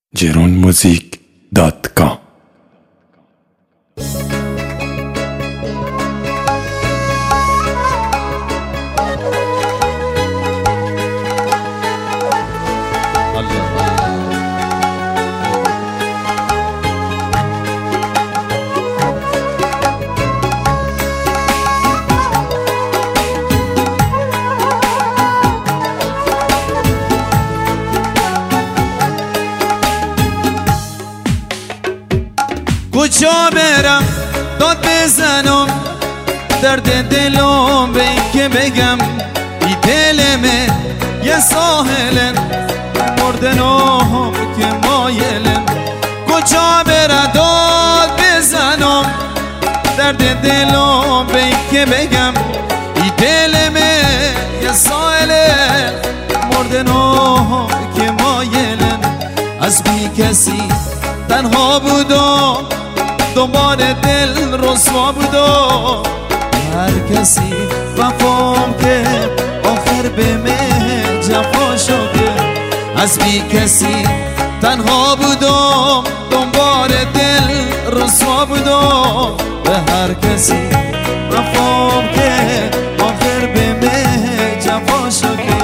jeronmusic.com کجا برم داد بزنم درد دلم به این که بگم ای دلمه یه ساحلن مردنم که مایلن کجا برم داد بزنم درد دلم به این که بگم ای دلمه یه ساحلن مردنم که مایلن از بی کسی تنها بودم دنبال دل رسوا بودم هر کسی وفام که آخر به من جفا شده از بی کسی تنها بودم دنبال دل رسوا بودم به هر کسی وفام که آخر به من جفا شده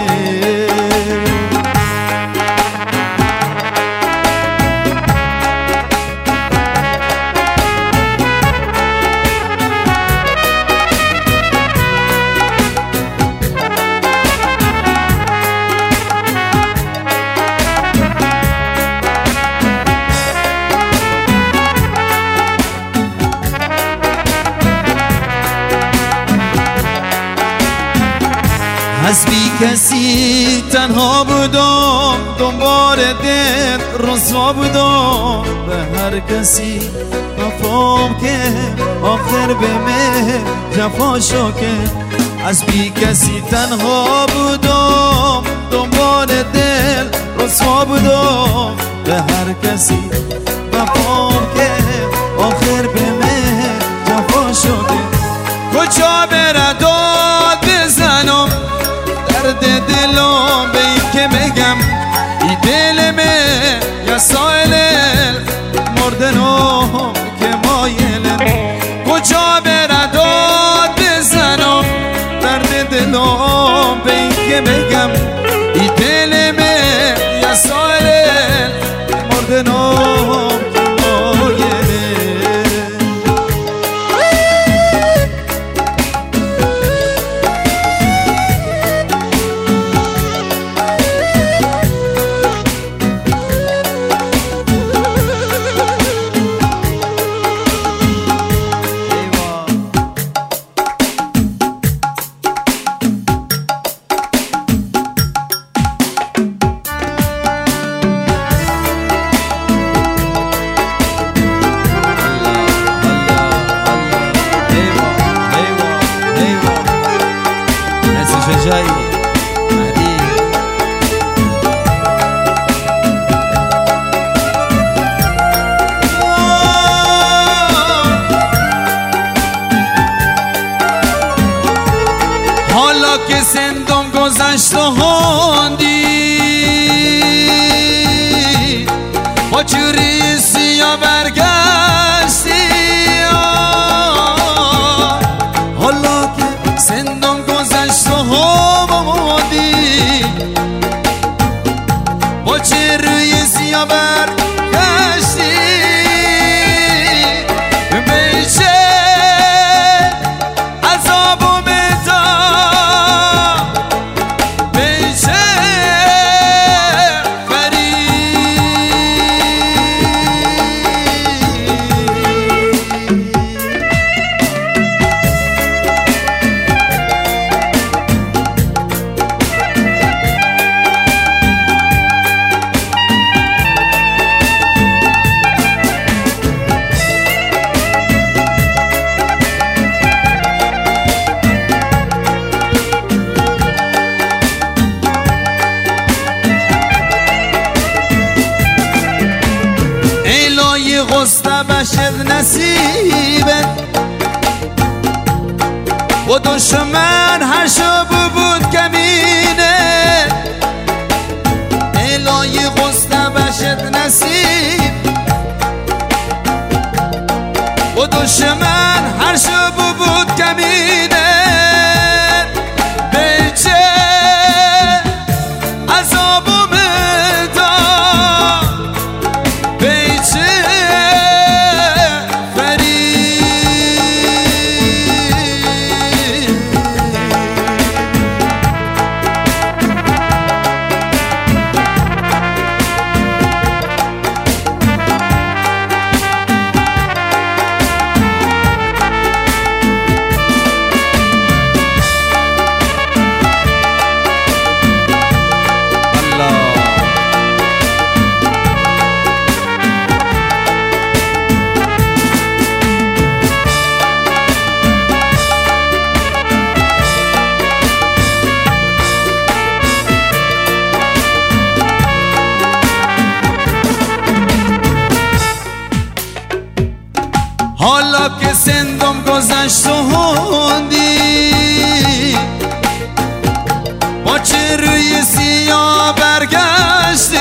از بی کسی تنها بودم دنبال دل رسوا بودم به هر کسی وفام که آخر به من جفا شده از بی کسی تنها بودم دنبال دل رسوا بودم به هر کسی وفام که آخر به من جفا شده کجا برم داد بزنم درد دلم به این که بگم ای دلمه یا سایل مردنم که مایلن کجا برم داد بزنم درد دلم به این که بگم ای دلمه یا سایل مردنم که مایلن جایی حالا که سندم گذشت و هاندی با جوری سیا برگشتی حالا که سندم گذشت و هاندی با جوری سیا برگشتی بیشه عذابو غصه بشر نصیبه و دشمن هر شب بود کمینه الهی غصه بشر نصیبه نسیم و دشمن هر شب بود کمینه به چه عذابم داد به چه حالا که سندم گذشت و هوندی با چه روی سیاه برگشتی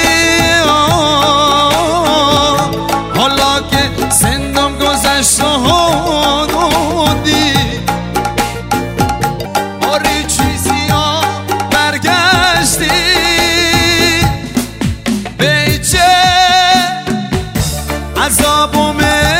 حالا که سندم گذشت و هوندی با روی سیاه برگشتی به چه عذابم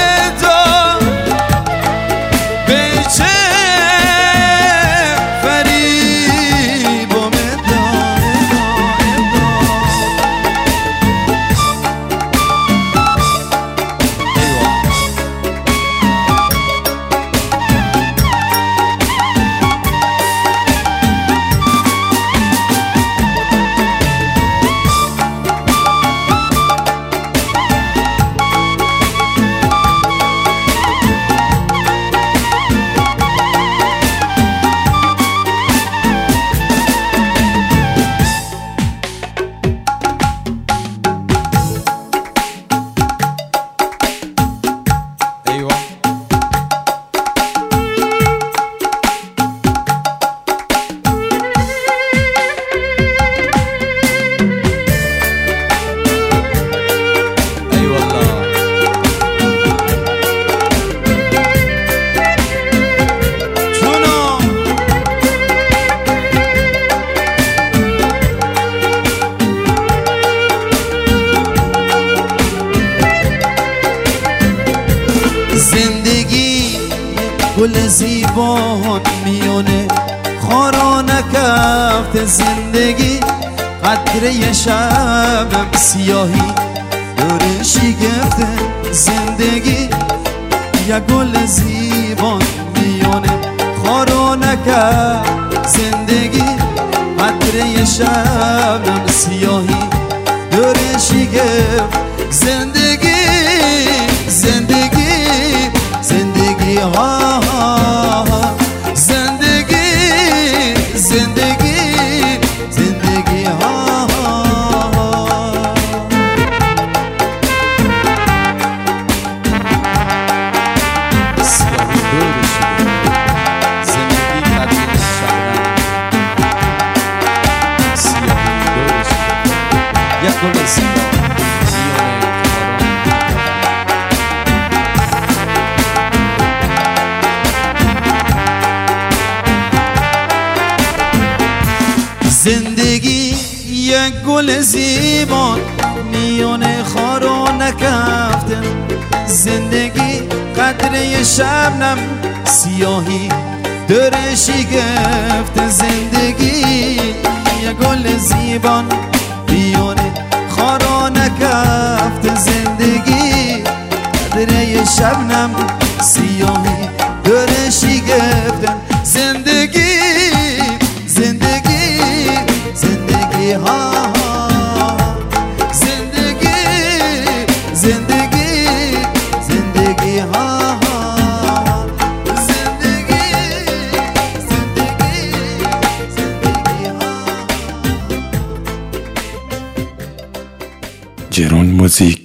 زندگی گل زیبان میونه خارا نکفت زندگی قطره شبم سیاهی دور شگفته زندگی یه گل زیبان میونه خارا نکفت زندگی قطره شبم سیاهی دور شگفت زندگی زندگی زندگی ها زندگی زندگی زندگی ها سیاهی دور شده زندگی قدر شبنم سیاهی دور شده یک گل سیاه زندگی یک گل زیبان میونه خارو نکفته زندگی قدره شبنم سیاهی دور شگفت زندگی یک گل زیبان میونه خارو نکفته زندگی قدره شبنم سیاهی دور شگفت زندگی زندگی زندگی ها زندگی زندگی زندگی ها زندگی زندگی زندگی ها جرون موزیک